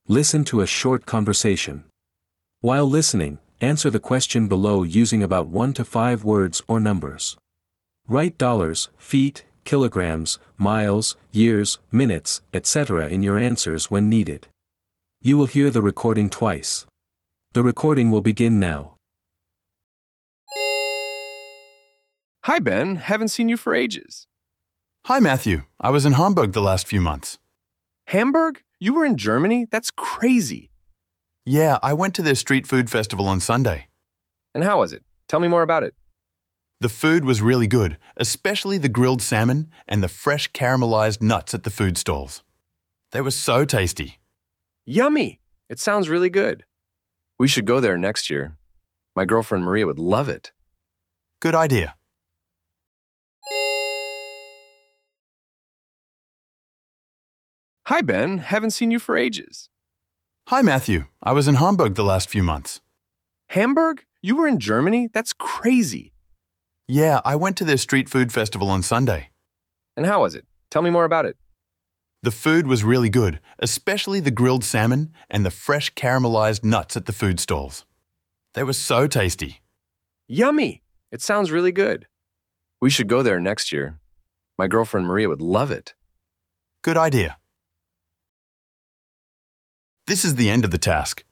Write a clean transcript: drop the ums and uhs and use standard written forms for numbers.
Listen to a short conversation. While listening, answer the question below using about 1 to 5 words or numbers. Write dollars, feet, kilograms, miles, years, minutes, etc. in your answers when needed. You will hear the recording twice. The recording will begin now. Hi, Ben. Haven't seen you for ages. Hi, Matthew. I was in Hamburg the last few months. Hamburg? You were in Germany? That's crazy. Yeah, I went to their street food festival on Sunday. And how was it? Tell me more about it. The food was really good, especially the grilled salmon and the fresh caramelized nuts at the food stalls. They were so tasty. Yummy! It sounds really good. We should go there next year. My girlfriend Maria would love it. Good idea. Hi, Ben. Haven't seen you for ages. Hi, Matthew. I was in Hamburg the last few months. Hamburg? You were in Germany? That's crazy. Yeah, I went to their street food festival on Sunday. And how was it? Tell me more about it. The food was really good, especially the grilled salmon and the fresh caramelized nuts at the food stalls. They were so tasty. Yummy! It sounds really good. We should go there next year. My girlfriend Maria would love it. Good idea. This is the end of the task.